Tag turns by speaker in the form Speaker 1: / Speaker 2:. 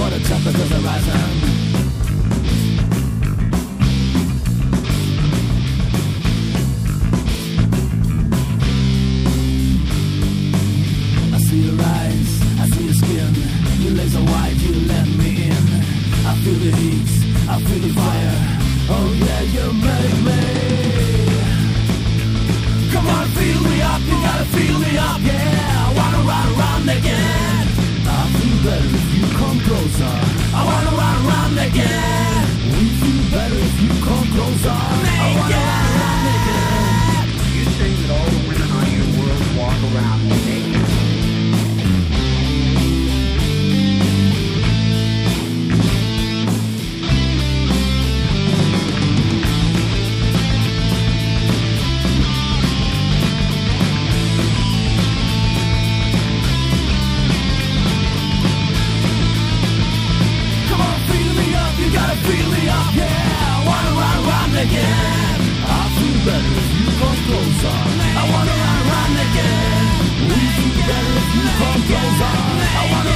Speaker 1: for the temperatures are rising. I see your eyes, I see your skin. Your legs are wide, you let me in. I feel the heat, I feel the fire. Oh yeah, you make me. Come on, feel me up, you gotta feel me up, yeah. I wanna run around again. I feel better if you come closer. I wanna run around again. We feel better if you come closer. I wanna run around again.
Speaker 2: You think that all the women on your world walk around naked?
Speaker 1: Feel me up, yeah. I wanna run again. I feel better if you come closer. I wanna run again. We feel better if you come closer. I wanna